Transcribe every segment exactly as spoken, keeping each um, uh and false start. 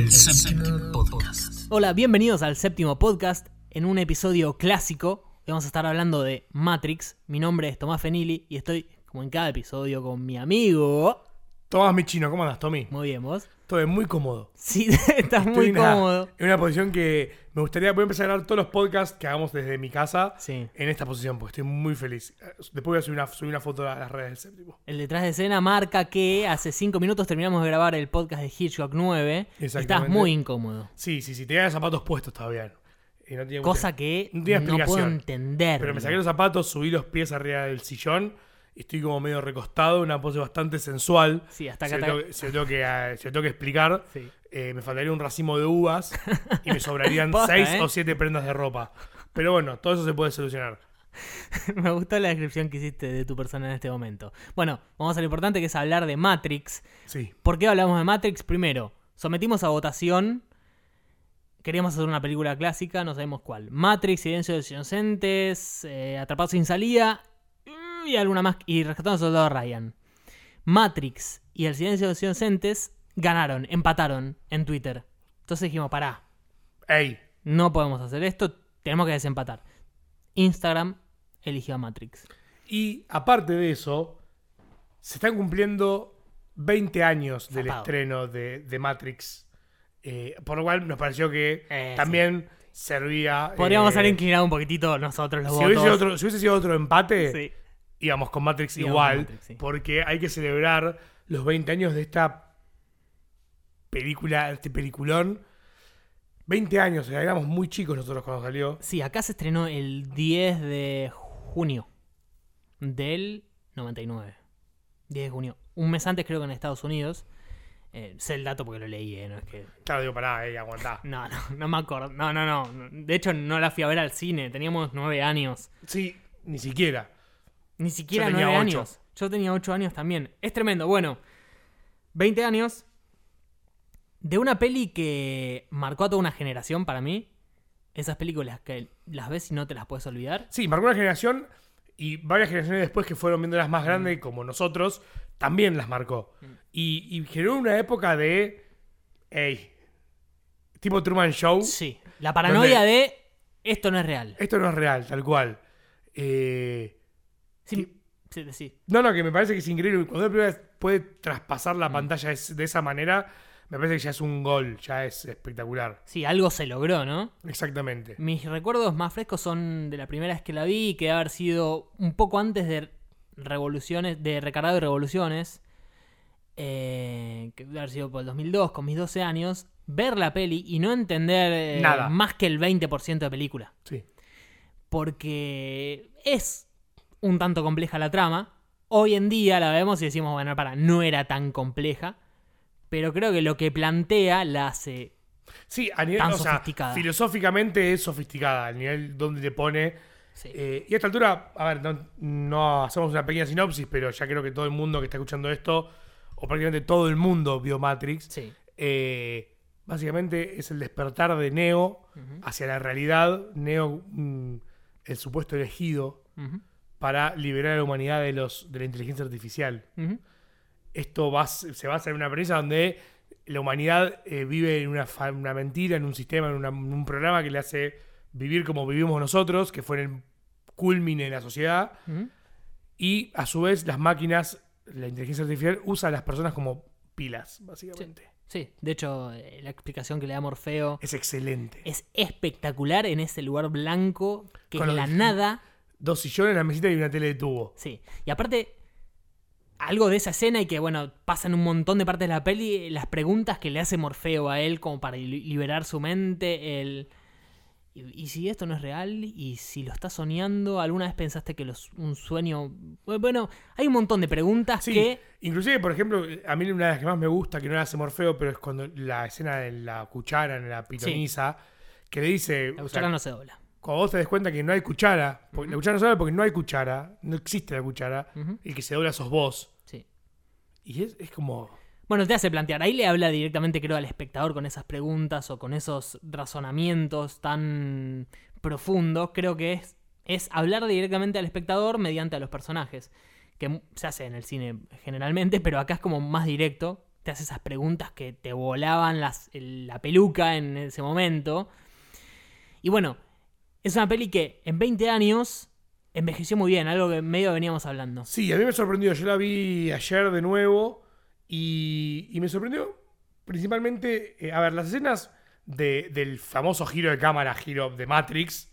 El séptimo podcast. Hola, bienvenidos al séptimo podcast. En un episodio clásico vamos a estar hablando de Matrix. Mi nombre es Tomás Fenili y estoy, como en cada episodio, con mi amigo Tomás Michino. ¿Cómo andas, Tommy? Muy bien, ¿vos? Todo bien, muy cómodo. Sí, estás Estoy muy en una- cómodo. En una posición que me gustaría, voy a empezar a grabar todos los podcasts que hagamos desde mi casa Sí. en esta posición, porque estoy muy feliz. Después voy a subir una, subir una foto a las redes del séptimo. El detrás de escena marca que hace cinco minutos terminamos de grabar el podcast de Hitchcock nueve. Exactamente. Estás muy incómodo. Sí, sí, sí, tenía los zapatos puestos todavía. Y no tenía Cosa mucha- que no tiene no puedo explicación. entender. Pero me saqué los zapatos, subí los pies arriba del sillón y estoy como medio recostado, una pose bastante sensual. Sí, hasta Si acá lo está- tengo, si lo tengo que, eh, si lo tengo que explicar, Sí. eh, me faltaría un racimo de uvas y me sobrarían Posta, seis ¿eh? o siete prendas de ropa. Pero bueno, todo eso se puede solucionar. Me gustó la descripción que hiciste de tu persona en este momento. Bueno, vamos a lo importante que es hablar de Matrix. Sí. ¿Por qué hablamos de Matrix? Primero, sometimos a votación. Queríamos hacer una película clásica, no sabemos cuál. Matrix, Silencio de los Inocentes, eh, Atrapados sin salida mm, y alguna más. Y Rescatando al Soldado Ryan. Matrix y El Silencio de los Inocentes ganaron, empataron en Twitter. Entonces dijimos, pará, Ey, no podemos hacer esto, tenemos que desempatar. Instagram eligió a Matrix. y aparte de eso, se están cumpliendo veinte años del Zapado. estreno de, de Matrix. Eh, por lo cual nos pareció que Eh, también servía. Podríamos eh, haber inclinado un poquitito nosotros los si votos. hubiese, otro, si hubiese sido otro empate, Sí. íbamos con Matrix Íbamos igual, con Matrix, sí. porque hay que celebrar los veinte años de esta película, este peliculón. veinte años, o sea, éramos muy chicos nosotros cuando salió. Sí, acá se estrenó el diez de junio del noventa y nueve. diez de junio. Un mes antes creo que en Estados Unidos. Eh, sé el dato porque lo leí, eh, no es que... Claro, digo, pará, eh, aguantá. No, no, no me acuerdo. No, no, no. De hecho, no la fui a ver al cine. Teníamos nueve años. Sí, ni siquiera. Ni siquiera Yo tenía nueve ocho. años. Yo tenía ocho años también. Es tremendo. Bueno, veinte años de una peli que marcó a toda una generación para mí. Esas películas que las ves y no te las puedes olvidar. Sí, marcó una generación y varias generaciones después que fueron viendo las más grandes, como nosotros, también las marcó. Y, y generó una época de. Ey. Tipo Truman Show. Sí. La paranoia de esto no es real. Esto no es real, tal cual. Eh, Sí, sí, sí. no, no, que me parece que es increíble. Cuando la primera vez puede traspasar Mm. la pantalla es- de esa manera, me parece que ya es un gol, ya es espectacular. Sí, algo se logró, ¿no? Exactamente. Mis recuerdos más frescos son de la primera vez que la vi, que debe haber sido un poco antes de Revoluciones, de Recargado y Revoluciones, eh, que debe haber sido por el dos mil dos, con mis doce años, ver la peli y no entender eh, Nada. más que el veinte por ciento de película. Sí. Porque es un tanto compleja la trama. Hoy en día la vemos y decimos, bueno, para, no era tan compleja, pero creo que lo que plantea la hace... Sí, a nivel, Tan o sea, sofisticada. filosóficamente es sofisticada, al nivel donde te pone. Sí. Eh, y a esta altura, a ver, no, no hacemos una pequeña sinopsis, pero ya creo que todo el mundo que está escuchando esto, o prácticamente todo el mundo vio Matrix. Sí. Eh, básicamente es el despertar de Neo Ujú, hacia la realidad. Neo, mm, el supuesto elegido ujú, para liberar a la humanidad de, los, de la inteligencia artificial. ujú. Esto va, se basa en una premisa donde la humanidad eh, vive en una, fa- una mentira, en un sistema, en, una- en un programa que le hace vivir como vivimos nosotros, que fue en el culmine de la sociedad, Ujú. y a su vez las máquinas, la inteligencia artificial, usa a las personas como pilas, básicamente. Sí, de hecho, eh, la explicación que le da Morfeo Es excelente. es espectacular en ese lugar blanco, que Con es lo- la nada. Dos sillones, la mesita y una tele de tubo. Sí, y aparte, algo de esa escena y que, bueno, pasan un montón de partes de la peli, las preguntas que le hace Morfeo a él como para li- liberar su mente, el... ¿Y, y si esto no es real? ¿Y si lo estás soñando? ¿Alguna vez pensaste que los, un sueño...? Bueno, hay un montón de preguntas Sí, que... inclusive, por ejemplo, a mí una de las que más me gusta, que no la hace Morfeo, pero es cuando la escena de la cuchara en la pitoniza, que le dice, La o cuchara sea, no se dobla. cuando vos te des cuenta que no hay cuchara, porque Ujú. la cuchara no se dobla porque no hay cuchara, no existe la cuchara, Ujú. el que se dobla sos vos. Sí. Y es, es como... Bueno, te hace plantear. Ahí le habla directamente, creo, al espectador con esas preguntas o con esos razonamientos tan profundos. Creo que es, es hablar directamente al espectador mediante a los personajes. Que se hace en el cine generalmente, pero acá es como más directo. Te te hace esas preguntas que te volaban las, la peluca en ese momento. Y bueno, es una peli que en veinte años envejeció muy bien, algo que medio veníamos hablando. Sí, a mí me sorprendió. Yo la vi ayer de nuevo y, y me sorprendió principalmente, eh, a ver, las escenas de, del famoso giro de cámara, giro de Matrix,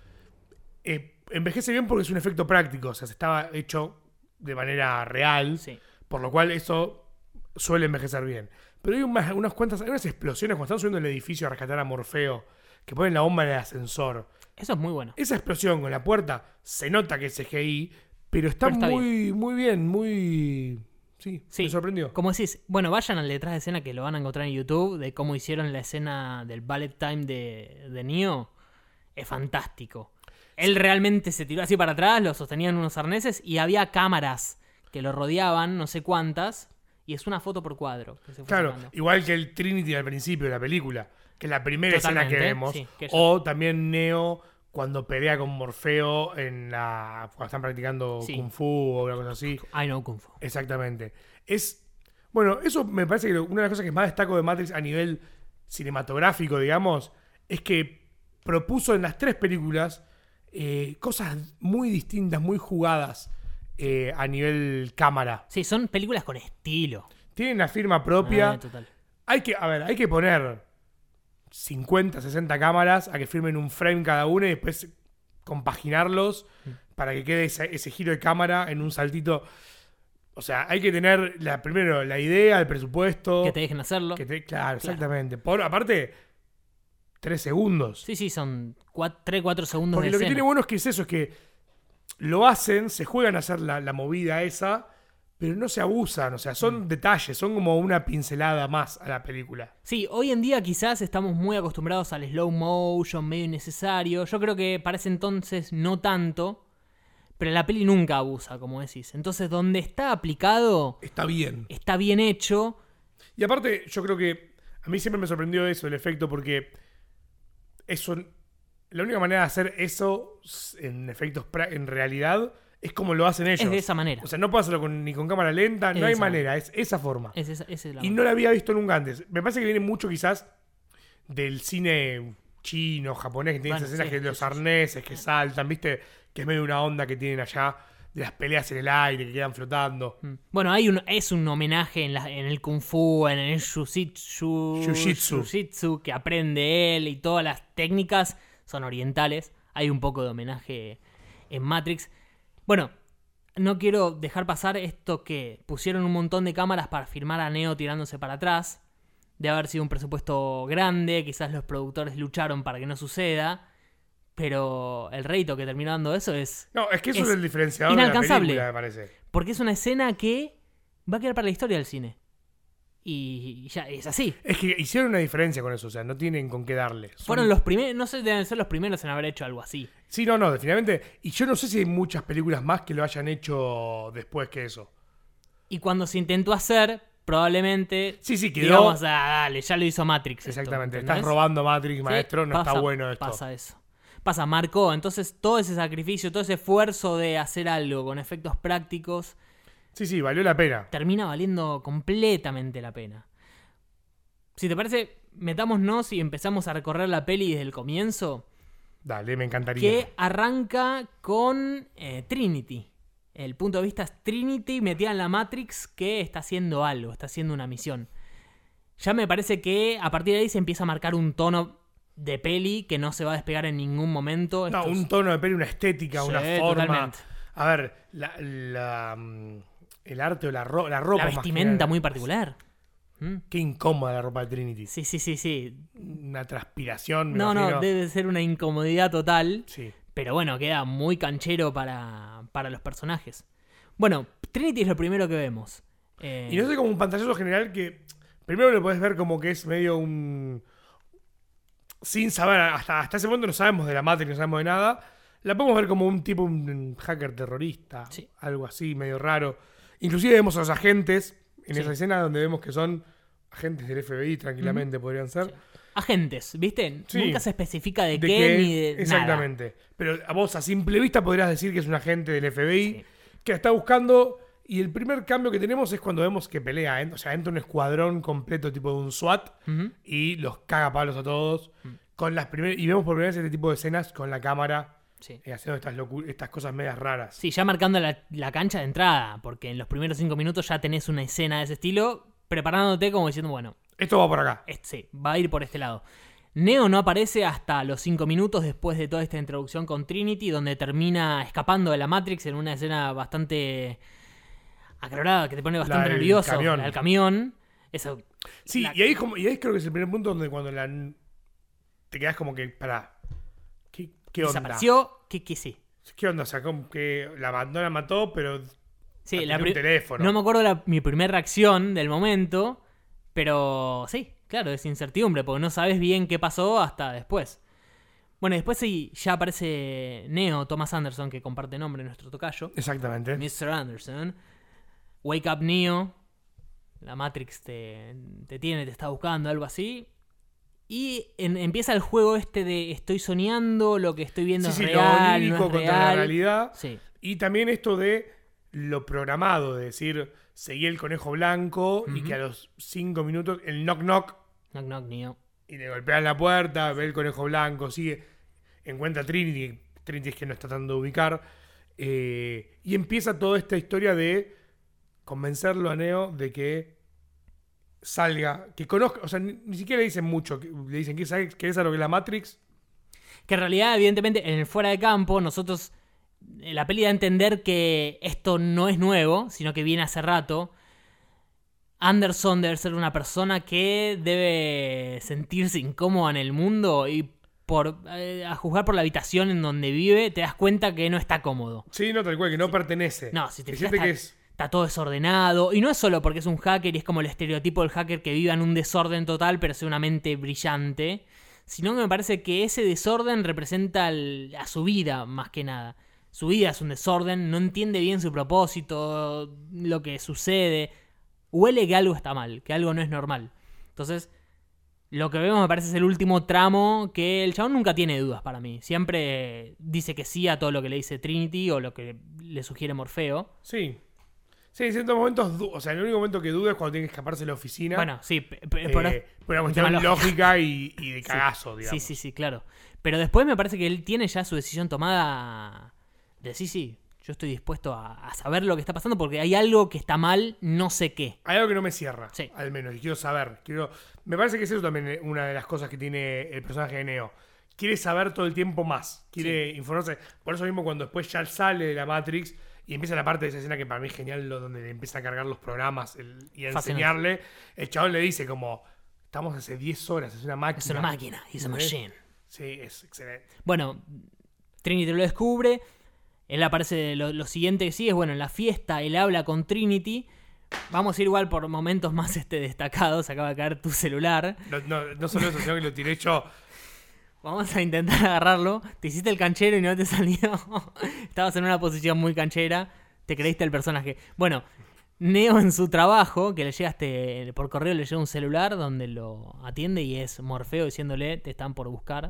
eh, envejece bien porque es un efecto práctico, o sea, se estaba hecho de manera real, Sí. por lo cual eso suele envejecer bien. Pero hay unas, unas cuantas, hay unas explosiones cuando están subiendo el edificio a rescatar a Morfeo, que ponen la bomba en el ascensor. Eso es muy bueno. Esa explosión con la puerta, se nota que es C G I, pero está, Pero está muy, muy bien, muy... Sí, Sí, me sorprendió. Como decís, bueno, vayan al detrás de escena que lo van a encontrar en YouTube de cómo hicieron la escena del ballet time de, de Neo. Es fantástico. Él realmente se tiró así para atrás, lo sostenían unos arneses y había cámaras que lo rodeaban, no sé cuántas, y es una foto por cuadro que se fue Claro, sacando. igual que el Trinity al principio de la película, que es la primera escena Totalmente, que vemos. sí, que ella- O también Neo cuando pelea con Morfeo en la cuando están practicando Sí. Kung Fu o una cosa así. I know Kung Fu. Exactamente. Es bueno, eso me parece que una de las cosas que más destaco de Matrix a nivel cinematográfico, digamos, es que propuso en las tres películas eh, cosas muy distintas, muy jugadas eh, a nivel cámara. Sí, son películas con estilo. Tienen la firma propia. Ah, total. Hay que, a ver, hay que poner cincuenta, sesenta cámaras a que firmen un frame cada una y después compaginarlos para que quede ese, ese giro de cámara en un saltito. O sea, hay que tener la, primero la idea, el presupuesto. Que te dejen hacerlo. que te- claro, exactamente. Por, aparte, tres segundos. Sí, sí, son tres, cuatro segundos Porque de lo que escena. tiene bueno es que es eso, es que lo hacen, se juegan a hacer la, la movida esa, pero no se abusan. O sea, son Mm. detalles, son como una pincelada más a la película. Sí, hoy en día quizás estamos muy acostumbrados al slow motion, medio innecesario. Yo creo que para ese entonces no tanto, pero la peli nunca abusa, como decís. Entonces, donde está aplicado, Está bien. está bien hecho. Y aparte, yo creo que a mí siempre me sorprendió eso, el efecto, porque eso, la única manera de hacer eso en efectos pra- en realidad es como lo hacen ellos. Es de esa manera. O sea, no puedo hacerlo con- ni con cámara lenta, Es no de hay esa manera, es esa forma. Es esa, esa es la Y manera. no la había visto nunca antes. Me parece que viene mucho quizás del cine chino, japonés, que tiene Bueno, esas escenas sí, que sí, los sí, sí. arneses que saltan, ¿viste? Que es medio una onda que tienen allá de las peleas en el aire que quedan flotando. Mm. Bueno, hay un, es un homenaje en, la- en el Kung Fu, en el Jiu-Jitsu, Jiu-Jitsu. Jiu-Jitsu que aprende él y todas las técnicas son orientales. Hay un poco de homenaje en Matrix. Bueno, no quiero dejar pasar esto que pusieron un montón de cámaras para filmar a Neo tirándose para atrás. De haber sido un presupuesto grande, quizás los productores lucharon para que no suceda. Pero el rédito que terminó dando eso es... No, es que eso es, Es el diferenciador de la inalcanzable. película, me parece. Porque es una escena que va a quedar para la historia del cine. Y ya es así. Es que hicieron una diferencia con eso, o sea, no tienen con qué darle. Son- Fueron los primeros, no sé, deben ser los primeros en haber hecho algo así. Sí, no, no, definitivamente. Y yo no sé si hay muchas películas más que lo hayan hecho después que eso. Y cuando se intentó hacer, probablemente... Sí, sí, quedó. Digamos, ah, dale, ya lo hizo Matrix. esto, Exactamente. ¿entendés? Estás robando Matrix, Sí, maestro, no pasa- está bueno esto. Pasa eso. Pasa, marcó. Entonces, todo ese sacrificio, todo ese esfuerzo de hacer algo con efectos prácticos, Sí, sí, valió la pena. termina valiendo completamente la pena. Si te parece, metámonos y empezamos a recorrer la peli desde el comienzo, Dale, me encantaría. que arranca con eh, Trinity. El punto de vista es Trinity metida en la Matrix que está haciendo algo, está haciendo una misión. Ya me parece que a partir de ahí se empieza a marcar un tono de peli que no se va a despegar en ningún momento. No, Esto es- un tono de peli, una estética, Sí, una forma. totalmente. A ver, la, la, mm, el arte o la, ro- la ropa. La más que vestimenta nada. muy particular. ¿Mm? Qué incómoda la ropa de Trinity. Sí, sí, sí, sí. Una transpiración. me No, no, imagino. debe ser una incomodidad total. Sí. Pero bueno, queda muy canchero para, para los personajes. Bueno, Trinity es lo primero que vemos. Eh, Y no sé, como un pantallazo general que. Primero lo podés ver como que es medio un. Sin saber, hasta, hasta ese momento no sabemos de la Matrix, no sabemos de nada. La podemos ver como un tipo, un hacker terrorista, Sí. algo así, medio raro. Inclusive vemos a los agentes en Sí. esa escena donde vemos que son agentes del F B I, tranquilamente podrían ser. Sí. Agentes, ¿viste? Sí. Nunca se especifica de, ¿De qué, qué? ni de Exactamente. Pero a vos a simple vista podrías decir que es un agente del F B I Sí. que está buscando Y el primer cambio que tenemos es cuando vemos que pelea, ¿eh? O sea, entra un escuadrón completo tipo de un SWAT Ujú. y los caga palos a todos. Con las primer- y vemos por primera vez este tipo de escenas con la cámara Sí. eh, haciendo estas, locu- estas cosas medias raras. Sí, ya marcando la, la cancha de entrada, porque en los primeros cinco minutos ya tenés una escena de ese estilo, preparándote como diciendo, bueno, Esto va por acá. este, sí, va a ir por este lado. Neo no aparece hasta los cinco minutos después de toda esta introducción con Trinity, donde termina escapando de la Matrix en una escena bastante acalorada, que te pone bastante La del nervioso. camión. La del camión. Eso, Sí, la- y ahí, como, y ahí creo que es el primer punto donde cuando la, te quedas como que, pará, ¿qué, qué onda? desapareció, que, que sí. ¿Qué onda? O sea, como que la, ma- no la mató, pero Sí, atendió la pri- un teléfono. no me acuerdo la- mi primera reacción del momento, pero sí, claro, es incertidumbre, porque no sabes bien qué pasó hasta después. Bueno, después sí, ya aparece Neo, Thomas Anderson, que comparte nombre nuestro tocayo. Exactamente. mister Anderson. Wake up, Neo. La Matrix te, te tiene, te está buscando, algo así. Y en- empieza el juego este de estoy soñando, lo que estoy viendo Sí, es sí, lo real, onírico no es contra la real. realidad. Sí, Y también esto de lo programado, de decir, seguí el conejo blanco y Ujú. que a los cinco minutos el knock knock knock knock, Neo. y le golpean la puerta, ve el conejo blanco, sigue, encuentra a Trinity, Trinity es que no está tratando de ubicar, eh, y empieza toda esta historia de convencerlo a Neo de que salga, que conozca, o sea, ni, ni siquiera le dicen mucho, que- le dicen que sabes que es a lo que es la Matrix. Que en realidad, evidentemente, en el fuera de campo, nosotros. eh, La peli da a entender que esto no es nuevo, sino que viene hace rato. Anderson debe ser una persona que debe sentirse incómoda en el mundo y por eh, a juzgar por la habitación en donde vive, te das cuenta que no está cómodo. Sí, no, tal cual, que no pertenece. No, si te que fijas, siente está, que es... está todo desordenado. Y no es solo porque es un hacker y es como el estereotipo del hacker que vive en un desorden total, pero es una mente brillante. Sino que me parece que ese desorden representa el- a su vida, más que nada. Su vida es un desorden, no entiende bien su propósito, lo que sucede. Huele que algo está mal, que algo no es normal. Entonces, lo que vemos me parece es el último tramo que el chabón nunca tiene dudas para mí. Siempre dice que sí a todo lo que le dice Trinity o lo que le sugiere Morfeo. Sí. Sí, en ciertos momentos, du- o sea, el único momento que duda es cuando tiene que escaparse de la oficina. Bueno, sí, pe- pe- eh, por- por una un cuestión tema lógica y, y de Sí. cagazo, digamos. Sí, sí, sí, claro. Pero después me parece que él tiene ya su decisión tomada de sí, sí, yo estoy dispuesto a, a saber lo que está pasando porque hay algo que está mal, no sé qué. Hay algo que no me cierra, Sí. al menos, y quiero saber. Quiero... Me parece que es eso también eh, una de las cosas que tiene el personaje de Neo. Quiere saber todo el tiempo más. Quiere informarse. Por eso mismo cuando después ya sale de la Matrix y empieza la parte de esa escena que para mí es genial, lo- donde le empieza a cargar los programas el- y a Fascinante. enseñarle, el chabón le dice como, estamos hace diez horas, es una máquina. Es una máquina, he's a ¿Entendés? machine. Sí, es excelente. Bueno, Trinity lo descubre. Él aparece, lo, lo siguiente que sigue es, bueno, en la fiesta él habla con Trinity. Vamos a ir igual por momentos más este, destacados. Acaba de caer tu celular. No, no, no solo eso, sino que lo tiré yo. Vamos a intentar agarrarlo. Te hiciste el canchero y no te salió. Estabas en una posición muy canchera. Te creíste el personaje. Bueno, Neo en su trabajo, que le llegaste por correo, le llega un celular donde lo atiende y es Morfeo diciéndole, te están por buscar.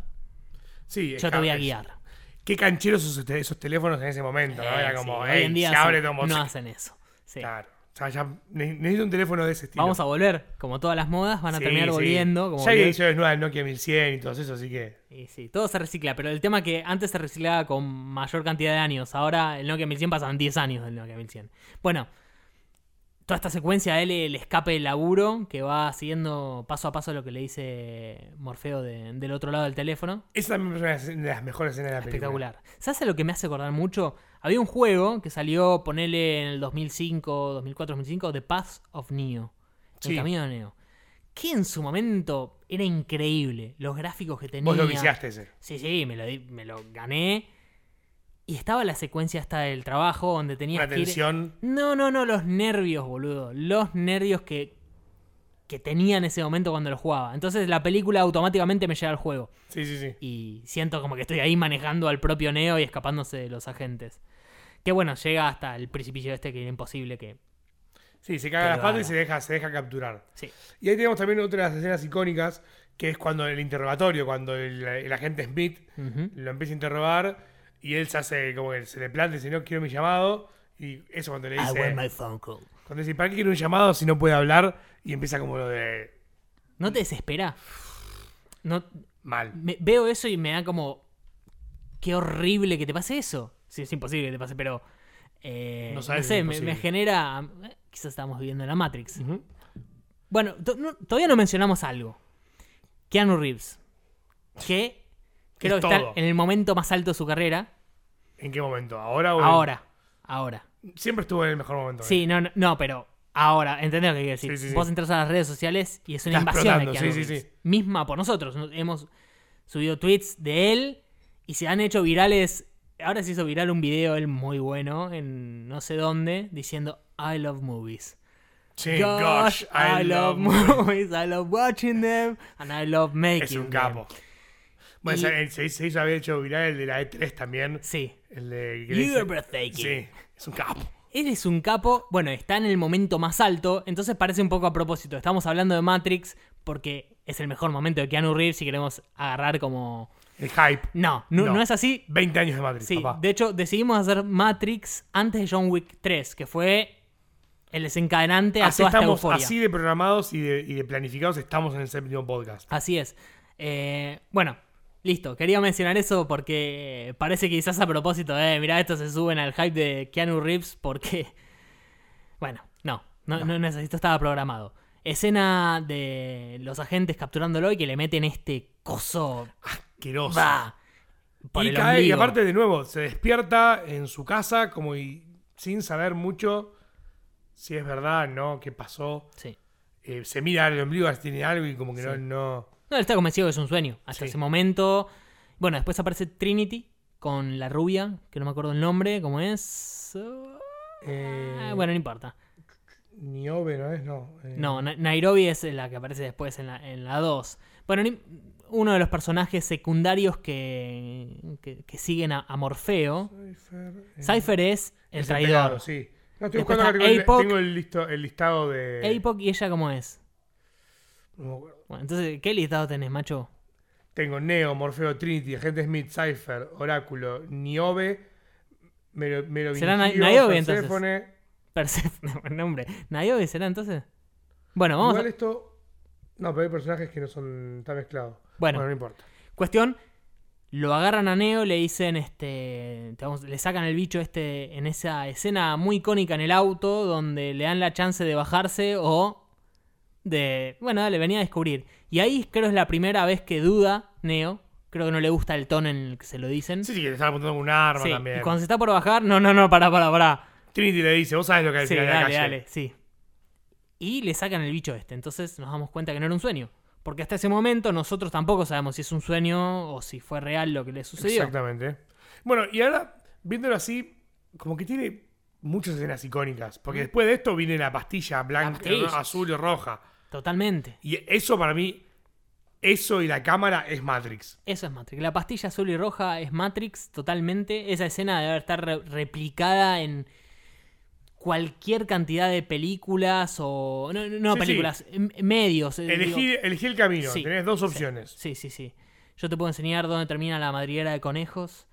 Sí, es Yo te voy a es- guiar. Qué cancheros esos, esos teléfonos en ese momento, ¿no? Eh, Era sí, como, hoy "Ey, en día se abre son- todo no se- hacen eso. Sí. Claro. O sea, ya ne- necesito un teléfono de ese estilo. Vamos a volver, como todas las modas, van a Sí, terminar sí. volviendo. Como Ya hay volvió- ediciones nuevas del Nokia mil cien y todo eso, así que... Y sí, todo se recicla, pero el tema es que antes se reciclaba con mayor cantidad de años, ahora el Nokia mil cien pasan diez años del Nokia mil cien. Bueno, toda esta secuencia de él, el escape del laburo, que va siguiendo paso a paso lo que le dice Morfeo de- del otro lado del teléfono. Esa también es una de las mejores escenas de la película. Espectacular. ¿Sabes a lo que me hace acordar mucho? Había un juego que salió, ponele en el dos mil cinco, dos mil cuatro, dos mil cinco, The Path of Neo. El Sí. camino de Neo. Que en su momento era increíble. Los gráficos que tenía. Vos lo viciaste ese. Sí, sí, me lo, di- me lo gané. Y estaba la secuencia esta del trabajo donde tenías Una que ir... tensión. No, no, no, los nervios, boludo. Los nervios que, que tenía en ese momento cuando lo jugaba. Entonces la película automáticamente me lleva al juego. Sí, sí, sí. Y siento como que estoy ahí manejando al propio Neo y escapándose de los agentes. Que bueno, llega hasta el precipicio este que era imposible que... Sí, se caga Que las lo patas y haga. se deja, se deja capturar. Sí. Y ahí tenemos también otra de las escenas icónicas, que es cuando el interrogatorio, cuando el, el agente Smith Ujú. lo empieza a interrogar y él se hace como que se le plantea y dice, no quiero mi llamado. Y eso cuando le I want dice... my phone call. Cuando dice, ¿para qué quiere un llamado si no puede hablar? Y empieza como lo de... ¿No te desespera? No, Mal. me- veo eso y me da como... Qué horrible que te pase eso. Sí, es imposible que te pase, pero... eh, No no, sabes que sé, es me, me imposible. genera... eh, Quizás estamos viviendo en la Matrix. Ujú. Bueno, to- no- todavía no mencionamos algo. Keanu Reeves. Que creo Es que está todo. en el momento más alto de su carrera. ¿En qué momento? ¿Ahora o en- Ahora. Ahora. Siempre estuvo en el mejor momento. ¿eh? Sí, no, no, no, pero ahora, ¿entendés lo que quiero decir? Sí, sí, sí. Vos entras a las redes sociales y es una Está invasión de explotando, Keanu sí, sí, Reeves. sí. Misma por nosotros. ¿no? Hemos subido tweets de él y se han hecho virales. Ahora se hizo viral un video él muy bueno en no sé dónde diciendo I love movies. Sí, Gosh, I, love movies, I love watching them and I love making Es un them. capo. Bueno, Y- se, se, se hizo, había hecho viral el de la E tres también. Sí. El de... que le You're dice- breathtaking. Sí, es un capo. Él es un capo, bueno, está en el momento más alto, entonces parece un poco a propósito. Estamos hablando de Matrix porque es el mejor momento de Keanu Reeves y queremos agarrar como... El hype. No, no, No. no es así. veinte años de Matrix, Sí, papá. de hecho decidimos hacer Matrix antes de John Wick tres, que fue el desencadenante a Así toda esta estamos, euforia. así de programados y de, y de planificados estamos en el séptimo podcast. Así es. Eh, bueno, listo. Quería mencionar eso porque parece que quizás a propósito, eh, mirá, estos se suben al hype de Keanu Reeves porque... Bueno, no, no, no necesito, estaba programado. Escena de los agentes capturándolo y que le meten este coso... Asqueroso. ¡Bah! Por Y, el cae, y ombligo. aparte, de nuevo, se despierta en su casa como y sin saber mucho si es verdad, no, qué pasó. Sí. Eh, se mira el ombligo, a ver si tiene algo y como que Sí. no, no... No, él está convencido que es un sueño. Hasta Sí. ese momento. Bueno, después aparece Trinity con la rubia, que no me acuerdo el nombre, ¿cómo es? Uh, Eh, bueno, no importa. Niobe, ¿no es? No. eh, No, Na- Nairobi es la que aparece después en la, en la dos. Bueno, ni- uno de los personajes secundarios que, que, que siguen a, a Morfeo. Cypher, eh, Cypher es el es traidor. pelado, sí. No, estoy Después buscando acá, está tengo, el, A P O C. tengo el, listo, el listado de... A P O C y ella, ¿cómo es? No me acuerdo. Bueno, entonces, ¿qué listado tenés, macho? Tengo Neo, Morfeo, Trinity, Agente Smith, Cypher, Oráculo, Niobe, Mero, Merovingio, Será Na- Niobe, entonces. Perséfone. Persephone, buen nombre. ¿Niobe será entonces? Bueno, vamos Igual a... esto... No, pero hay personajes que no son tan mezclados. Bueno. no importa. Cuestión, lo agarran a Neo, le dicen, este, te vamos- le sacan el bicho este en esa escena muy icónica en el auto, donde le dan la chance de bajarse o de, bueno, dale, venía a descubrir. Y ahí creo es la primera vez que duda Neo, creo que no le gusta el tono en el que se lo dicen. Sí, sí, que le están apuntando con un arma Sí, también. y cuando se está por bajar, no, no, no, pará, pará, pará. Trinity le dice, vos sabés lo que hay al Sí, final de la dale, calle. dale, sí. Y le sacan el bicho este, entonces nos damos cuenta que no era un sueño. Porque hasta ese momento nosotros tampoco sabemos si es un sueño o si fue real lo que le sucedió. Exactamente. Bueno, y ahora, viéndolo así, como que tiene muchas escenas icónicas. Porque después de esto viene la pastilla blanca, pastilla. ¿no? azul y roja. Totalmente. Y eso para mí, eso y la cámara es Matrix. Eso es Matrix. La pastilla azul y roja es Matrix totalmente. Esa escena debe estar re- replicada en cualquier cantidad de películas o... No, no, no Sí, películas, m- medios. eh, Elegí, digo. elegí el camino, Sí, tenés dos sí, opciones. Sí, sí, sí. Yo te puedo enseñar dónde termina la madriguera de conejos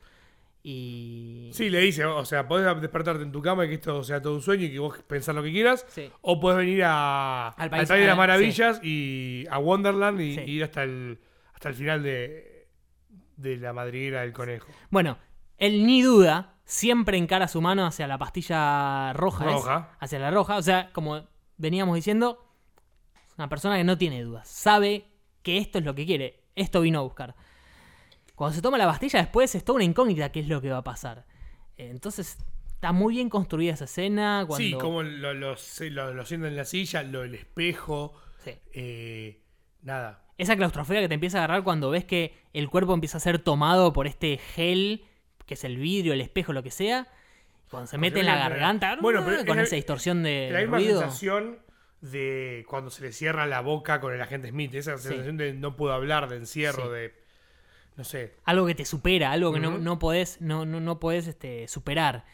y... Sí, le dice, o sea, podés despertarte en tu cama y que esto sea todo un sueño y que vos pensás lo que quieras. Sí. O podés venir a, Al al país- País de a- las Maravillas y a Wonderland y, Sí. y ir hasta el, hasta el final de, de la madriguera del conejo. Bueno, él ni duda, siempre encara su mano hacia la pastilla roja. ¿es? Roja. Hacia la roja. O sea, como veníamos diciendo, una persona que no tiene dudas. Sabe que esto es lo que quiere. Esto vino a buscar. Cuando se toma la pastilla después es toda una incógnita qué es lo que va a pasar. Eh, Entonces, está muy bien construida esa escena. Cuando... Sí, como lo, lo, se- lo, lo sientan en la silla, lo del espejo, Sí. eh, nada. Esa claustrofobia que te empieza a agarrar cuando ves que el cuerpo empieza a ser tomado por este gel, que es el vidrio, el espejo, lo que sea. Cuando se mete en la mete en la- garganta, Bueno, pero con es esa la- distorsión de La misma ruido. sensación de cuando se le cierra la boca con el agente Smith. Esa Sí. sensación de no puedo hablar, de encierro, Sí. de... No sé. Algo que te supera, algo que no, Ujú. no podés, no, no, no podés este, superar.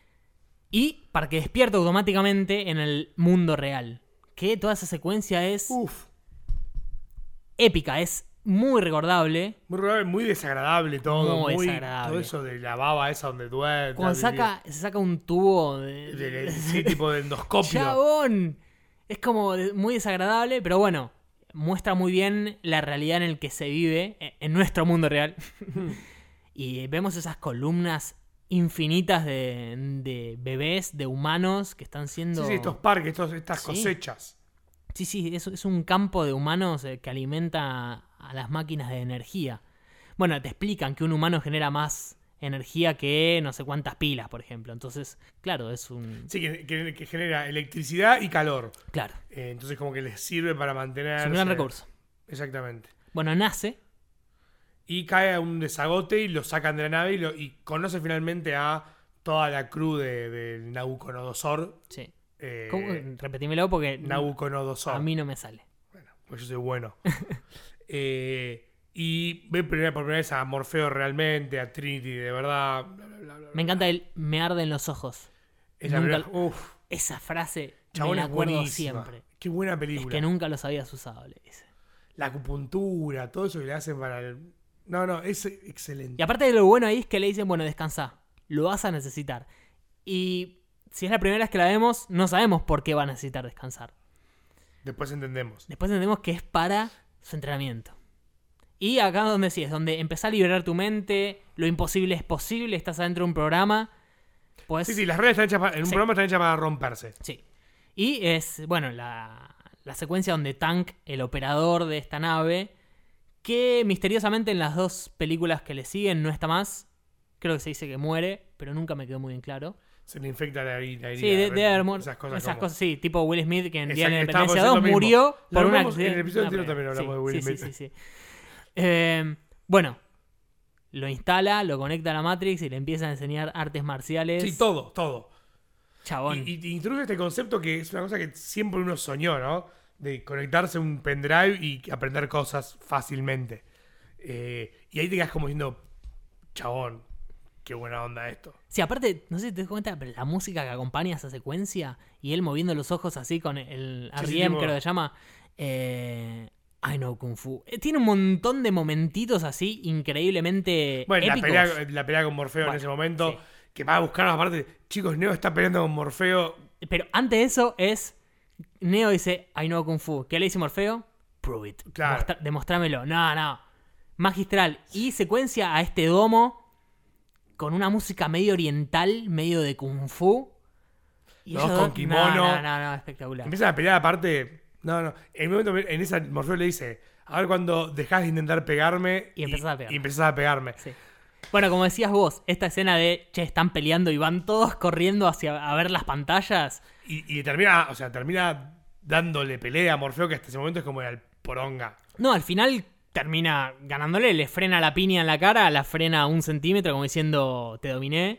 Y para que despierte automáticamente en el mundo real. Que toda esa secuencia es Uf. épica, es muy recordable. Muy, raro, muy desagradable todo. Muy Muy, desagradable. Todo eso de la baba esa donde duerme. Cuando saca, se saca un tubo de... De, de- sí, tipo de endoscopio. ¡Chabón! Es como de- muy desagradable, pero bueno, muestra muy bien la realidad en el que se vive, eh, en nuestro mundo real. Y vemos esas columnas infinitas de, de bebés, de humanos que están siendo... Sí, sí, estos parques, estos, estas Sí. cosechas. Sí, sí, es, es un campo de humanos eh, que alimenta a las máquinas de energía. Bueno, te explican que un humano genera más energía que no sé cuántas pilas, por ejemplo. Entonces, claro, es un... Sí, que, que- que genera electricidad y calor. Claro, Eh, entonces como que les sirve para mantener... es un gran recurso. Exactamente. Bueno, nace... Y cae a un desagote y lo sacan de la nave y, lo, y conoce finalmente a toda la crew de, de Nabucodonosor. Sí. Eh, ¿Cómo? Repetímelo porque Nabucodonosor. a mí no me sale. Bueno, pues yo soy bueno. Eh, y ve primera- por primera vez a Morfeo realmente, a Trinity de verdad. Bla, bla, bla, bla. Me encanta el me arden los ojos. Es la Nunca- primera- uf, Esa frase chabón me la es acuerdo buenísima. siempre. Qué buena Es película. que nunca los habías usado, le dice. La acupuntura, todo eso que le hacen para el... No, no, es excelente. Y aparte de lo bueno ahí es que le dicen, bueno, descansa, lo vas a necesitar. Y si es la primera vez que la vemos, no sabemos por qué va a necesitar descansar. Después entendemos. Después entendemos que es para su entrenamiento. Y acá donde sí, es donde empezás a liberar tu mente, lo imposible es posible, estás adentro de un programa, pues... Sí, sí, las redes están hechas para, en un Sí. programa están hechas para romperse. Sí. Y es, bueno, la, la secuencia donde Tank, el operador de esta nave, que misteriosamente en las dos películas que le siguen no está más. Creo que se dice que muere, pero nunca me quedó muy bien claro. Se le infecta la herida. Sí, de- debe haber muerto. Esas cosas. Esas como- cosas, sí, tipo Will Smith, que en Día de la Exacto, estábamos Independencia diciendo dos lo mismo. murió Lo por una hablamos en el episodio anterior también hablamos de Will sí, Smith. Sí, sí, sí. Eh, bueno, lo instala, lo conecta a la Matrix y le empieza a enseñar artes marciales. Sí, todo, todo. Chabón. Y, y introduce este concepto que es una cosa que siempre uno soñó, ¿no? De conectarse a un pendrive y aprender cosas fácilmente. Eh, y ahí te quedas como diciendo, chabón, qué buena onda esto. Sí, aparte, no sé si te das cuenta, pero la música que acompaña esa secuencia y él moviendo los ojos así con el Sí, sí, R E M, tipo- creo que se llama. Eh, I know Kung Fu. Eh, tiene un montón de momentitos así increíblemente Bueno, la épicos. pelea, la pelea con Morfeo Bueno, en ese momento, sí. que va a buscar aparte, chicos, Neo está peleando con Morfeo. Pero antes de eso es. Neo dice, I know Kung Fu. ¿Qué le dice Morfeo? Prove it. Claro. Mostra- demostrámelo. No, no. Magistral. Y secuencia a este domo con una música medio oriental, medio de Kung Fu. Y Los ellos dos con dos- kimono. No, no, no, no, espectacular. Empieza a pelear aparte. No, no. En un momento, en esa, Morfeo le dice, a ver cuando dejas de intentar pegarme Y empezás a pegarme. y empezás a pegarme. Sí. Bueno, como decías vos, esta escena de, che, están peleando y van todos corriendo hacia a ver las pantallas. Y, y termina, o sea, termina dándole pelea a Morfeo, que hasta ese momento es como el poronga. No, al final termina ganándole, le frena la piña en la cara, la frena a un centímetro como diciendo, te dominé.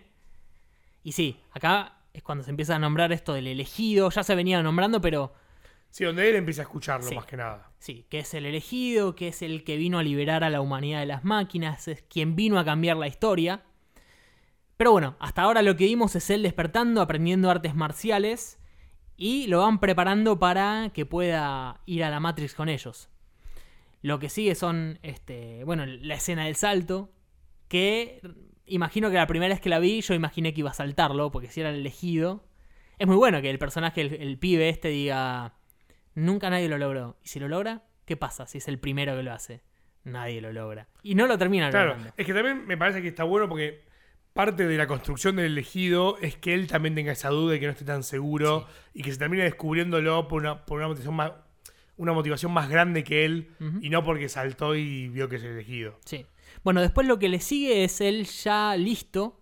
Y sí, acá es cuando se empieza a nombrar esto del elegido, ya se venía nombrando, pero Sí, donde él empieza a escucharlo Sí. más que nada. sí, que es el elegido, que es el que vino a liberar a la humanidad de las máquinas, es quien vino a cambiar la historia. Pero bueno, hasta ahora lo que vimos es él despertando, aprendiendo artes marciales y lo van preparando para que pueda ir a la Matrix con ellos. Lo que sigue son, este, bueno, la escena del salto, que imagino que la primera vez que la vi yo imaginé que iba a saltarlo, porque si era el elegido. Es muy bueno que el personaje, el, el pibe este diga, nunca nadie lo logró. Y si lo logra, ¿qué pasa si es el primero que lo hace? Nadie lo logra. Y no lo termina Claro, logrando. es que también me parece que está bueno porque parte de la construcción del elegido es que él también tenga esa duda y que no esté tan seguro y que se termine descubriéndolo por una, por una motivación más una motivación más grande que él Ujú. y no porque saltó y vio que es el elegido. Sí. Bueno, después lo que le sigue es él ya listo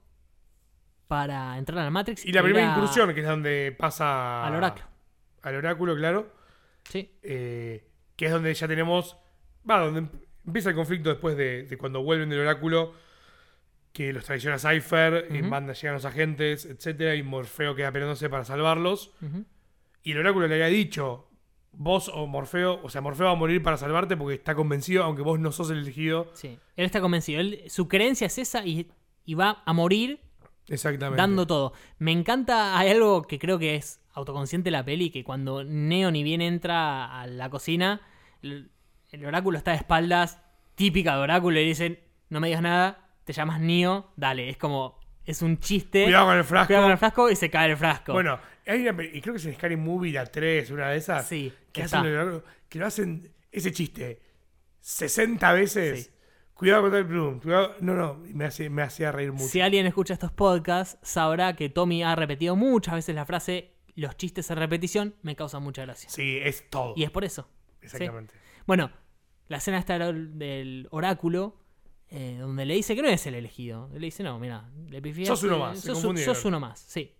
para entrar a la Matrix. Y la e primera ir a- incursión, que es donde pasa Al oráculo. al oráculo, claro, Sí. eh, que es donde ya tenemos, va, donde em- empieza el conflicto después de, de cuando vuelven del oráculo, que los traiciona Cypher, en Ujú. banda llegan los agentes, etcétera, y Morfeo queda peleándose para salvarlos. Ujú. Y el oráculo le había dicho, vos o Morfeo, o sea, Morfeo va a morir para salvarte porque está convencido, aunque vos no sos el elegido. Sí. Él está convencido. Él, su creencia es esa y, y va a morir Exactamente. dando todo. Me encanta, hay algo que creo que es autoconsciente de la peli, que cuando Neo ni bien entra a la cocina, el, el oráculo está de espaldas típica de Oráculo y le dicen, no me digas nada, te llamas Neo, dale, es como, es un chiste. Cuidado con el frasco. Cuidado con el frasco y se cae el frasco. Bueno, hay una, y creo que es en Scary Movie la tres, una de esas. Sí, que, está. hacen el- que lo hacen ese chiste sesenta veces. Sí. Cuidado con el plum. Cuidado. No, no, me hacía, me hacía reír mucho. Si alguien escucha estos podcasts, sabrá que Tommy ha repetido muchas veces la frase, los chistes en repetición me causan mucha gracia. Sí, es todo. Y es por eso. Exactamente. ¿sí? Bueno, la escena esta del oráculo, eh, donde le dice que no es el elegido. Le dice, no, mira, le pifiaste, Sos uno más, se Sos, confundieron. sos uno más, sí.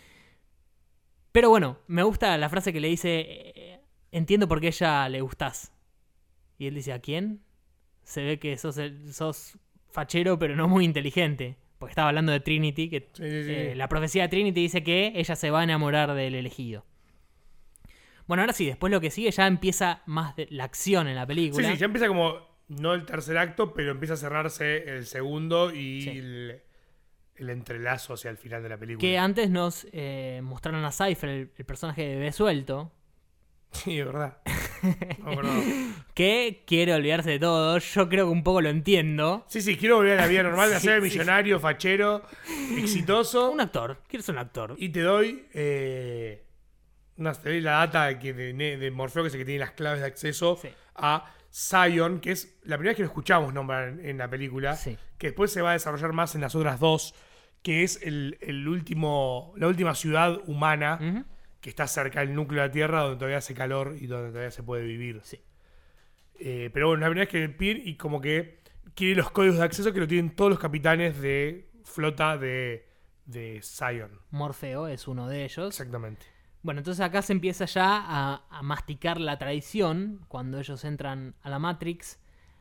Pero bueno, me gusta la frase que le dice, eh, entiendo por qué a ella le gustás. Y él dice, ¿a quién? Se ve que sos, el- sos fachero, pero no muy inteligente. Porque estaba hablando de Trinity, que Sí, sí, sí. eh, la profecía de Trinity dice que ella se va a enamorar del elegido. Bueno, ahora sí, después lo que sigue ya empieza más de la acción en la Sí, película. sí, ya empieza como, no el tercer acto, pero empieza a cerrarse el segundo y Sí. el, el entrelazo hacia el final de la película. Que antes nos eh, mostraron a Cypher, el, el personaje de Bebé Suelto, Sí, es verdad. No, perdón. que quiere olvidarse de todo. Yo creo que un poco lo entiendo. Sí, sí, quiero volver a la vida normal, de Sí, hacer el sí. millonario, fachero, exitoso. Un actor, quiero ser un actor. Y te doy, eh, una, te doy la data de, que de, de Morfeo, que es el que tiene las claves de acceso Sí. a Zion, que es la primera vez que lo escuchamos nombrar en, en la película, Sí. que después se va a desarrollar más en las otras dos, que es el, el último, la última ciudad humana Ujú. que está cerca del núcleo de la Tierra, donde todavía hace calor y donde todavía se puede vivir. Sí. Eh, pero bueno, la primera vez que pide y como que quiere los códigos de acceso que lo tienen todos los capitanes de flota de, de Zion. Morfeo es uno de ellos. Exactamente. Bueno, entonces acá se empieza ya a, a masticar la traición cuando ellos entran a la Matrix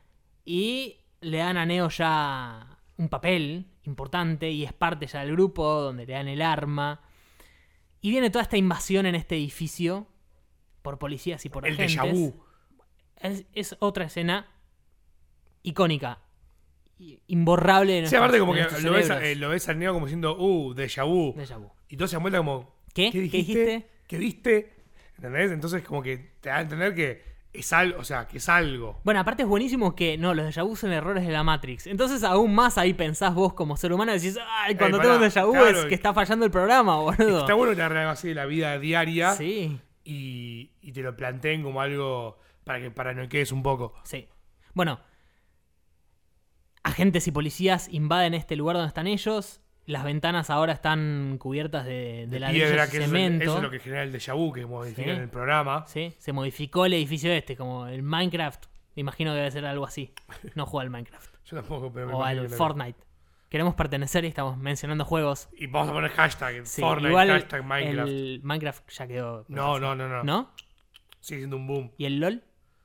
y le dan a Neo ya un papel importante y es parte ya del grupo donde le dan el arma. Y viene toda esta invasión en este edificio por policías y por El agentes. déjà vu. Es, es otra escena icónica, i- imborrable de Sí, nuestros, aparte como de que nuestros lo ves, cerebros. eh, lo ves al Neo como diciendo, uh, déjà vu. Déjà vu. Y todos se dan vuelta como, ¿Qué? ¿Qué ¿Qué dijiste? dijiste? ¿Qué viste? ¿Entendés? Entonces como que te da a entender que es algo, o sea, que es algo. Bueno, aparte es buenísimo que no, los déjà vu son errores de la Matrix. Entonces aún más ahí pensás vos como ser humano y decís, ay, cuando Eh, tengo un pará, déjà vu claro, es que está fallando el programa, boludo. Está bueno que te hagan algo así de la vida diaria Sí, y, y te lo planteen como algo para que paranoiques un poco. sí. Bueno, agentes y policías invaden este lugar donde están ellos. Las ventanas ahora están cubiertas de, de De ladrillos piedra, y que eso, cemento. eso es lo que genera el déjà vu que modifican Sí. en el programa. ¿Sí? Se modificó el edificio este, como el Minecraft. Me imagino que debe ser algo así. No juega al Minecraft. Yo tampoco, pero me O imagino al que Fortnite. Queremos pertenecer y estamos mencionando juegos. Y vamos a poner hashtag Sí, Fortnite, igual hashtag Minecraft. el Minecraft ya quedó. No, no, no, no, ¿No? Sigue siendo un boom. ¿Y el LOL?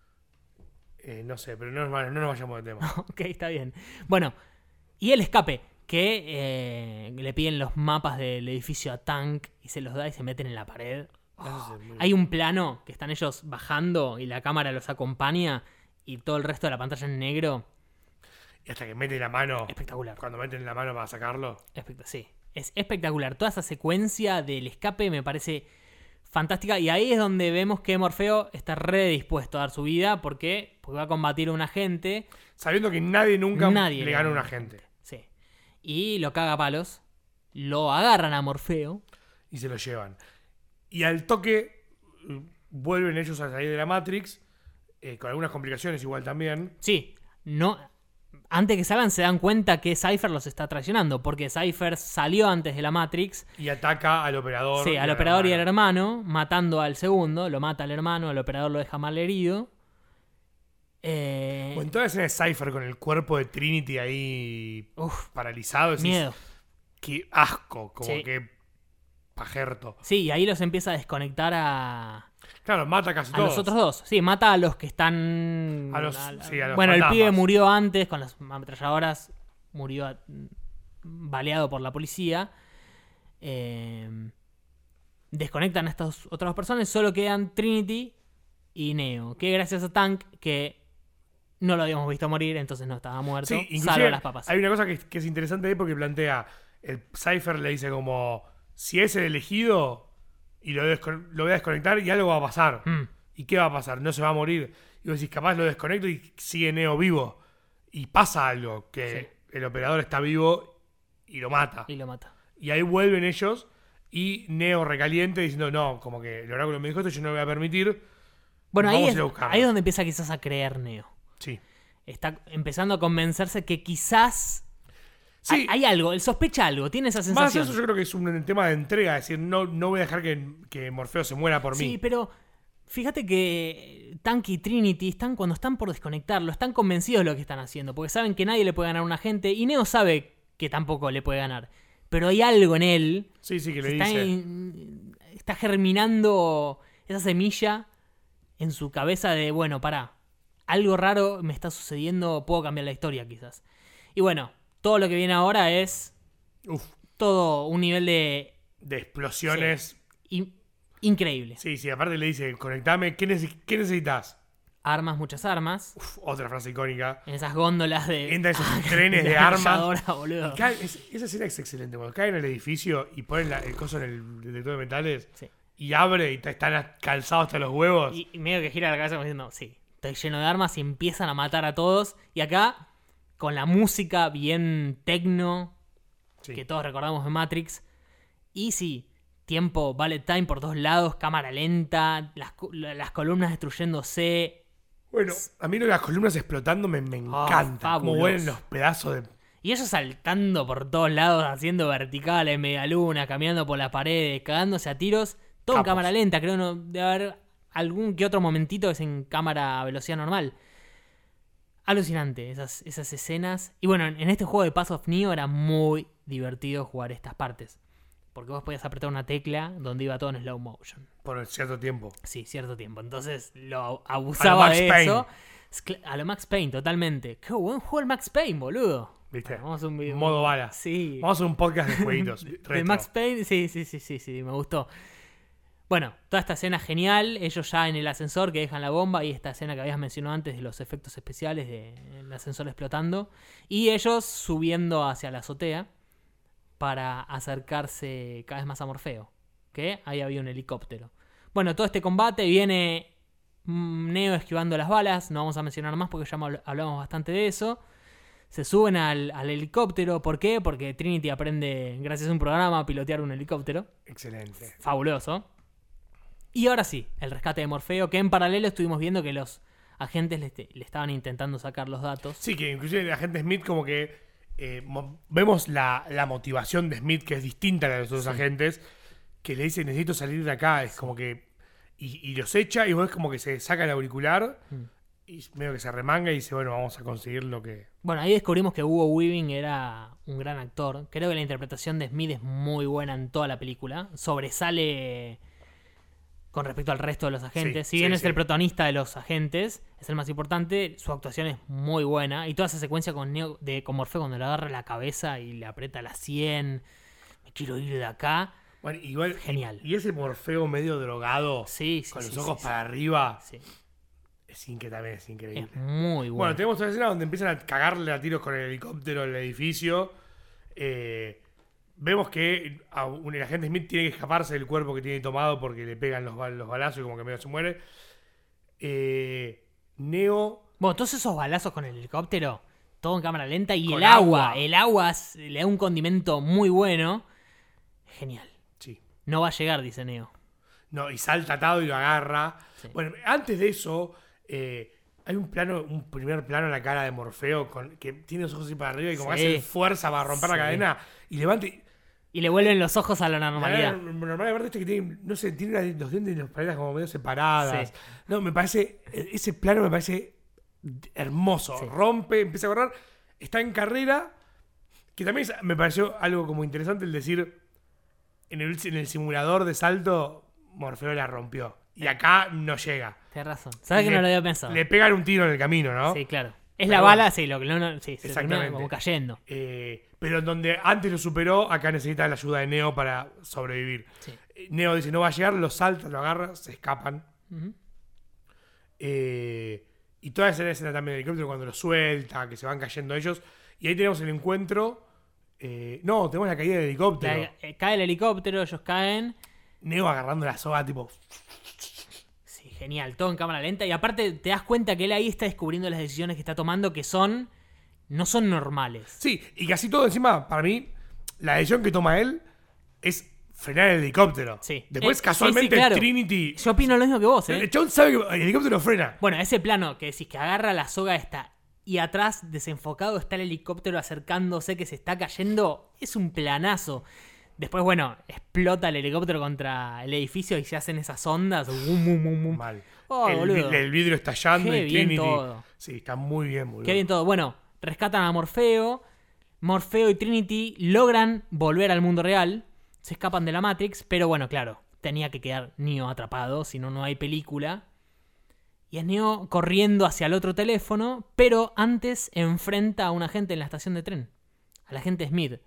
Eh, no sé, pero no, nos- no nos vayamos de tema. Ok, está bien. Bueno, y el escape, que eh, le piden los mapas del edificio a Tank y se los da y se meten en la pared. Eso es muy- Hay un plano que están ellos bajando y la cámara los acompaña y todo el resto de la pantalla en negro. Y hasta que mete la mano, Espectacular. cuando meten la mano para sacarlo. Espect- sí, es espectacular. Toda esa secuencia del escape me parece fantástica. Y ahí es donde vemos que Morfeo está re dispuesto a dar su vida. ¿Por qué? Porque va a combatir a un agente. Sabiendo que nadie nunca Nadie le gana a un agente. Sí. Y lo caga a palos. Lo agarran a Morfeo. Y se lo llevan. Y al toque eh, vuelven ellos a salir de la Matrix. eh, con algunas complicaciones igual también. Sí, no. Antes que salgan se dan cuenta que Cypher los está traicionando. Porque Cypher salió antes de la Matrix. Y ataca al operador. Sí, y al al operador y al hermano. hermano, matando al segundo, lo mata al hermano, al operador lo deja mal herido. Eh, Bueno, toda la escena de Cypher con el cuerpo de Trinity ahí uf, paralizado. decís, miedo. Qué asco, como Sí. que pajerto. Sí, y ahí los empieza a desconectar a, Claro, mata casi a todos. los otros dos. Sí, mata a los que están... A los- a- sí, a los bueno, el fantasmas. pibe murió antes con las ametralladoras, murió a- baleado por la policía. Eh, desconectan a estas otras dos personas, solo quedan Trinity y Neo, que gracias a Tank, que no lo habíamos visto morir, entonces no estaba muerto, Sí, salvo inclusive las papas. hay una cosa que, que es interesante ahí porque plantea, el Cypher le dice como, si es el elegido y lo, descon- lo voy a desconectar y algo va a pasar. Mm, ¿Y qué va a pasar? No se va a morir. Y vos decís, capaz lo desconecto y sigue Neo vivo. y pasa algo, que Sí. el operador está vivo y lo mata. Y lo mata. Y ahí vuelven ellos y Neo recaliente diciendo, no, como que el oráculo me dijo esto, yo no lo voy a permitir. Bueno, ahí Vamos a es, ir a buscarlo. ahí es donde empieza quizás a creer Neo. Sí. Está empezando a convencerse que quizás Sí. hay, hay algo, él sospecha algo, tiene esa Más de sensación. eso yo creo que es un tema de entrega, es decir, no, no voy a dejar que, que Morfeo se muera por Sí, mí. pero fíjate que Tank y Trinity están cuando están por desconectarlo, están convencidos de lo que están haciendo, porque saben que nadie le puede ganar a un agente y Neo sabe que tampoco le puede ganar. Pero hay algo en él, Sí, sí, que le está, dice. en- está germinando esa semilla en su cabeza de, bueno, pará, algo raro me está sucediendo, puedo cambiar la historia quizás. Y bueno, todo lo que viene ahora es Uf, todo un nivel de de explosiones. in- increíble. Sí, sí, aparte le dice, conectame, ¿qué, neces- qué necesitas? Armas, muchas armas. Uf, otra frase icónica. En esas góndolas de. Entra esos trenes de la armas. armadora, boludo. Y cae- es- esa escena es excelente. Cuando caen en el edificio y ponen la- el coso en el detector de metales Sí. y abre y ta- están calzados hasta los huevos. Y, y medio que gira la cabeza como diciendo, sí, estoy lleno de armas y empiezan a matar a todos. Y acá, con la música bien tecno, Sí. que todos recordamos de Matrix. Y sí, tiempo, bullet time por todos lados, cámara lenta, las, co- las columnas destruyéndose. Bueno, a mí lo de las columnas explotando me, me Ah, encanta. Como fabuloso. vuelan los pedazos de. Y ellos saltando por todos lados, haciendo verticales, media luna, caminando por las paredes, cagándose a tiros. Todo en Capos. cámara lenta, creo no debe haber algún que otro momentito que es en cámara a velocidad normal. Alucinante esas, esas escenas. Y bueno, en este juego de Path of Neo era muy divertido jugar estas partes. Porque vos podías apretar una tecla donde iba todo en slow motion. Por cierto tiempo. Sí, cierto tiempo. Entonces lo abusaba Max de Payne. eso. Es cl- A lo Max Payne, totalmente. Qué buen juego el Max Payne, boludo. ¿Viste? Bueno, vamos a un video. Modo bala. Sí. Vamos a hacer un podcast de jueguitos. De retro. Max Payne, sí, sí, sí, sí, sí, me gustó. Bueno, toda esta escena genial, ellos ya en el ascensor que dejan la bomba y esta escena que habías mencionado antes de los efectos especiales del ascensor explotando y ellos subiendo hacia la azotea para acercarse cada vez más a Morfeo, que ahí había un helicóptero. Bueno, todo este combate viene mm, Neo esquivando las balas, no vamos a mencionar más porque ya habl- hablamos bastante de eso. Se suben al, al helicóptero, ¿por qué? Porque Trinity aprende, gracias a un programa, a pilotear un helicóptero. Excelente. Fabuloso. Y ahora sí, el rescate de Morfeo, que en paralelo estuvimos viendo que los agentes le, le estaban intentando sacar los datos. Sí, que inclusive el agente Smith como que eh, mo- vemos la, la motivación de Smith que es distinta a la de los otros Sí. agentes, que le dice necesito salir de acá, es como que y, y los echa y vos ves como que se saca el auricular Mm. y medio que se remanga y dice bueno vamos a conseguir lo que Bueno, ahí descubrimos que Hugo Weaving era un gran actor. Creo que la interpretación de Smith es muy buena en toda la película. Sobresale con respecto al resto de los agentes. Sí, si bien sí, es sí. el protagonista de los agentes, es el más importante, su actuación es muy buena. Y toda esa secuencia con, Neo, de, con Morfeo cuando le agarra la cabeza y le aprieta la sien, me quiero ir de acá. bueno igual Genial. y, y ese Morfeo medio drogado Sí, sí, con sí, los ojos sí, para arriba sí. es increíble, también es increíble. Es muy Bueno, bueno. tenemos otra escena donde empiezan a cagarle a tiros con el helicóptero el edificio. Eh, vemos que a un, el agente Smith tiene que escaparse del cuerpo que tiene tomado porque le pegan los, bal- los balazos y como que medio se muere. Eh, Neo. Bueno, todos esos balazos con el helicóptero, todo en cámara lenta y Con el agua, agua. el agua s- le da un condimento muy bueno. Genial. Sí. No va a llegar, dice Neo. No, y salta atado y lo agarra. Sí. Bueno, antes de eso, eh, hay un plano, un primer plano en la cara de Morfeo con, que tiene los ojos así para arriba y como Sí. hace fuerza para romper Sí. la cadena y levanta y. Y le vuelven los ojos a la La normalidad. normal, aparte este que tiene, no sé, tiene una- los dientes y las paredes como medio separadas. Sí. No, me parece, ese plano me parece hermoso. Sí. Rompe, empieza a correr, está en carrera, que también es- me pareció algo como interesante el decir, en el, en el simulador de salto, Morfeo la rompió. Y acá no llega. Tienes razón. ¿Sabes que Le- no lo había pensado? Le pegan un tiro en el camino, ¿no? Sí, claro. Es Pero la bueno. bala, sí, lo que no, no- sí, se termina Exactamente. como cayendo. Eh, pero en donde antes lo superó, acá necesita la ayuda de Neo para sobrevivir. Sí. Eh, Neo dice no va a llegar, lo salta, lo agarra, se escapan. Ujú. Eh, y toda esa escena también del helicóptero cuando lo suelta, que se van cayendo ellos. Y ahí tenemos el encuentro. eh, no, tenemos la caída del helicóptero. La- eh, cae el helicóptero, ellos caen. Neo agarrando la soga, tipo. Sí, genial, todo en cámara lenta. Y aparte te das cuenta que él ahí está descubriendo las decisiones que está tomando, que son no son normales. Sí, y casi todo encima, para mí, la decisión que toma él es frenar el helicóptero. Sí. Después, Eh, casualmente, sí, sí, claro. Trinity... Yo opino lo mismo que vos, ¿eh? El chabón sabe que el helicóptero frena. Bueno, ese plano que decís que agarra la soga esta y atrás, desenfocado, está el helicóptero acercándose que se está cayendo, es un planazo. Después, bueno, explota el helicóptero contra el edificio y se hacen esas ondas. Bum, bum, bum, bum. Mal. Oh, el, boludo. vi- el vidrio estallando Qué y bien Trinity... todo. Sí, está muy bien, boludo. Qué bien todo. Bueno, rescatan a Morfeo. Morfeo y Trinity logran volver al mundo real. Se escapan de la Matrix, pero bueno, claro, tenía que quedar Neo atrapado, si no, no hay película. Y es Neo corriendo hacia el otro teléfono, pero antes enfrenta a un agente en la estación de tren, al agente Smith.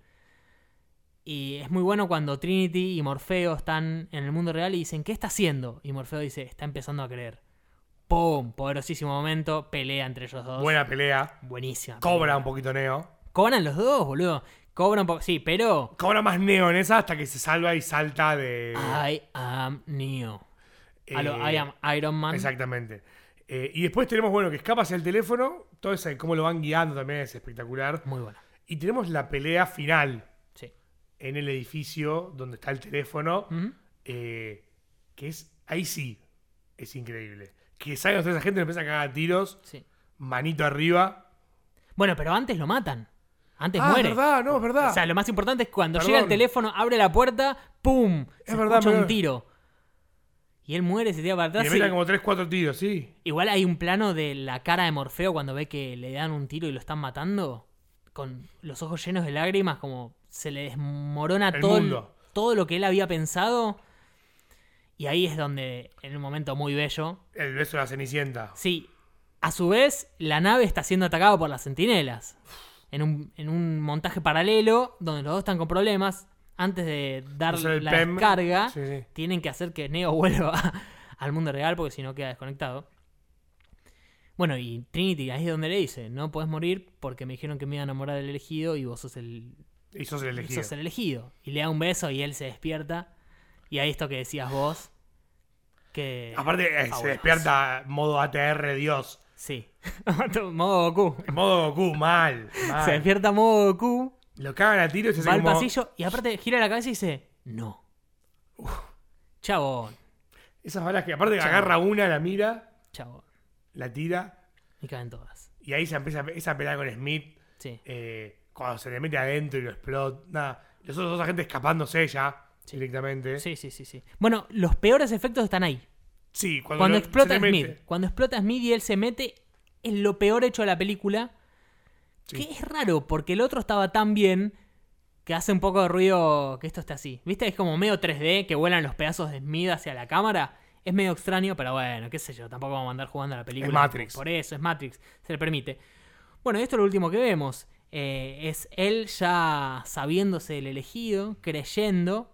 Y es muy bueno cuando Trinity y Morfeo están en el mundo real y dicen, ¿qué está haciendo? Y Morfeo dice, está empezando a creer. ¡Pum! Poderosísimo momento, pelea entre ellos dos. Buena pelea. Buenísima. Cobra pelea. un poquito Neo. Cobran los dos, boludo. Cobra un poco. Sí, pero. Cobra más Neo en esa hasta que se salva y salta de... I am Neo. A lo eh, I am Iron Man. Exactamente. Eh, y después tenemos, bueno, que escapa hacia el teléfono. Todo eso, cómo lo van guiando también es espectacular. Muy bueno. Y tenemos la pelea final Sí. en el edificio donde está el teléfono. Ujú. eh, que es... Ahí sí, es increíble. Que salen los tres agentes y empiezan a cagar a tiros. Sí. Manito arriba. Bueno, pero antes lo matan. Antes Ah, muere. es verdad, no, es verdad. O sea, lo más importante es cuando Perdón. llega el teléfono, abre la puerta, ¡pum! Se Es verdad, escucha un pero- tiro. Y él muere, se tira para y atrás. le y- meten como tres, cuatro tiros, sí. Igual hay un plano de la cara de Morfeo cuando ve que le dan un tiro y lo están matando. Con los ojos llenos de lágrimas, como se le desmorona El todo, el- mundo. todo lo que él había pensado. Y ahí es donde, en un momento muy bello, El beso de la Cenicienta. sí, a su vez, la nave está siendo atacada por las centinelas. En un, en un montaje paralelo, donde los dos están con problemas. Antes de dar Usar el la P E M. descarga, Sí, sí. tienen que hacer que Neo vuelva al mundo real, porque si no queda desconectado. Bueno, y Trinity, ahí es donde le dice, no podés morir porque me dijeron que me iba a enamorar del elegido y vos sos el, Y sos el elegido. sos el elegido. Y le da un beso y él se despierta. Y ahí esto que decías vos, que... Aparte, eh, se fabuloso. despierta modo A T R Dios. Sí. Modo Goku. En modo Goku, mal. mal. Se despierta modo Goku, Lo cagan a tiros y se va hace al como... pasillo y aparte gira la cabeza y dice, no. Chabón, Esas balas que aparte Chao. agarra una, la mira, chabón. la tira, Y caen todas. y ahí se empieza esa pelea con Smith, Sí. eh, cuando se le mete adentro y lo explota. Nada, los otros dos agentes escapándose ya, Sí. directamente. Sí, sí, sí, sí. Bueno, los peores efectos están ahí. Sí, cuando, Cuando lo- explota se le Smith. mete. Cuando explota Smith y él se mete, es lo peor hecho de la película. Sí. Que es raro, porque el otro estaba tan bien que hace un poco de ruido que esto esté así. ¿Viste? Es como medio tres D, que vuelan los pedazos de Smith hacia la cámara. Es medio extraño, pero bueno, qué sé yo. Tampoco vamos a andar jugando a la película. Es Matrix. Por eso, es Matrix. Se le permite. Bueno, esto es lo último que vemos. Eh, es él ya sabiéndose el elegido, creyendo.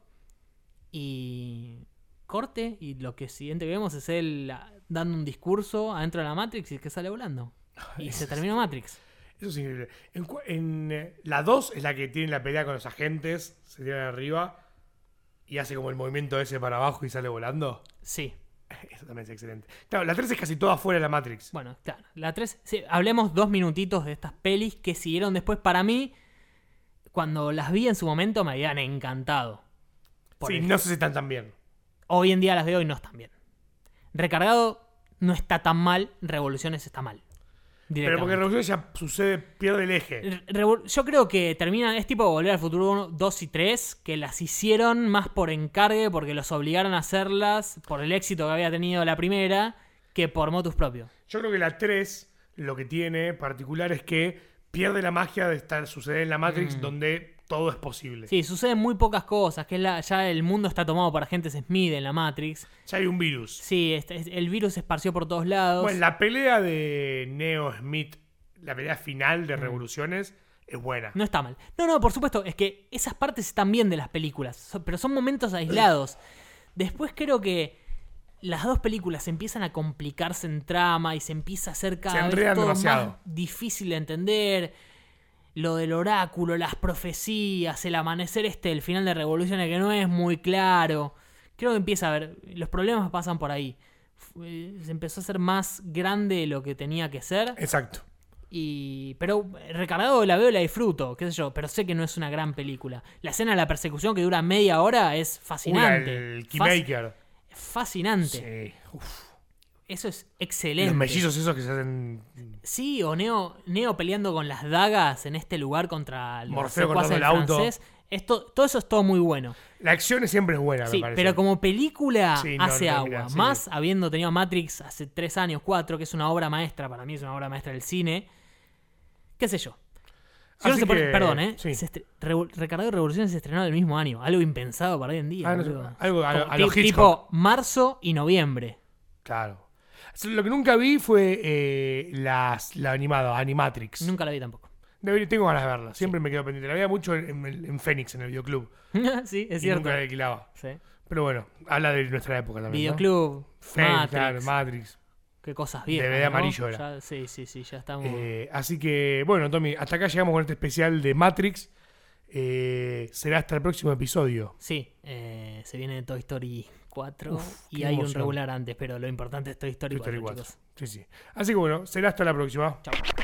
Y... corte. Y lo que siguiente que vemos es él ah, dando un discurso adentro de la Matrix y que sale volando. Y Eso se es- termina Matrix. Eso es increíble. En, cu- en, eh, la dos es la que tiene la pelea con los agentes, se tiran arriba y hace como el movimiento ese para abajo y sale volando. Sí. Eso también es excelente. Claro, la tres es casi toda fuera de la Matrix. Bueno, claro. La tres. Sí, hablemos dos minutitos de estas pelis que siguieron después. Para mí, cuando las vi en su momento, me habían encantado. Por Sí, el- no sé si están tan bien. Hoy en día las veo y no están bien. Recargado no está tan mal. Revoluciones está mal. Pero porque Directamente. en Revolución ya sucede, pierde el eje. Re- Revol- Yo creo que terminan. Es tipo Volver al Futuro uno, dos y tres. Que las hicieron más por encargue. Porque los obligaron a hacerlas. Por el éxito que había tenido la primera. Que por motus propio. Yo creo que la tres lo que tiene particular es que pierde la magia de estar suceder en la Matrix donde todo es posible. Sí, suceden muy pocas cosas. Que es la, ya el mundo está tomado por agentes Smith en la Matrix. Ya hay un virus. Sí, este- es- el virus se esparció por todos lados. Bueno, la pelea de Neo Smith, la pelea final Mm. de Revoluciones, es buena. No está mal. No, no, por supuesto, es que esas partes están bien de las películas, so- pero son momentos aislados. Después creo que las dos películas empiezan a complicarse en trama y se empieza a hacer cada Se vez enredan todo demasiado. más difícil de entender. Lo del oráculo, las profecías, el amanecer este, el final de Revoluciones que no es muy claro. Creo que empieza a ver, los problemas pasan por ahí. Fue- Se empezó a hacer más grande de lo que tenía que ser. Exacto. Y, pero recargado la veo y la disfruto, qué sé yo, pero sé que no es una gran película. La escena de la persecución que dura media hora es fascinante. Uy, el Fas- Keymaker. fascinante. Sí. Uf. Eso es excelente. Los mellizos esos que se hacen. Sí, o Neo, Neo peleando con las dagas en este lugar contra los Morfeo secuaces controlando del el auto. francés. Esto, todo eso es todo muy bueno. La acción siempre es buena, Sí, me parece. pero como película Sí, no, hace no, agua. mira, sí. Más habiendo tenido Matrix hace tres años, cuatro, que es una obra maestra, para mí es una obra maestra del cine. ¿Qué sé yo? Si uno Así se pone- que, perdón, ¿eh? sí. Se estre- Revo- Recargado y Revolución se estrenó el mismo año. Algo impensado para hoy en día. Ah, no, boludo. algo a lo- Como a lo ti- Hitchcock. tipo marzo y noviembre. Claro. Lo que nunca vi fue eh, las, la animada, Animatrix. Nunca la vi tampoco. Debería- tengo ganas de verla. Siempre me quedo pendiente. La veía mucho en, en, en Fénix, en el videoclub. Sí, es y cierto. nunca la alquilaba. Sí. Pero bueno, habla de nuestra época también. ¿no? Videoclub, Fénix, Matrix, claro, Matrix. qué cosas viejas. D V D ¿no? amarillo era. Ya- sí, sí, sí, ya estamos. Eh, así que, bueno, Tommy, hasta acá llegamos con este especial de Matrix. Eh, será hasta el próximo episodio. Sí, eh, se viene Toy Story cuatro Uf, y qué hay un emoción. regular antes, pero lo importante es Toy Story, Toy Story cuatro, cuatro. chicos. Sí, sí. Así que bueno, será hasta la próxima. Chao.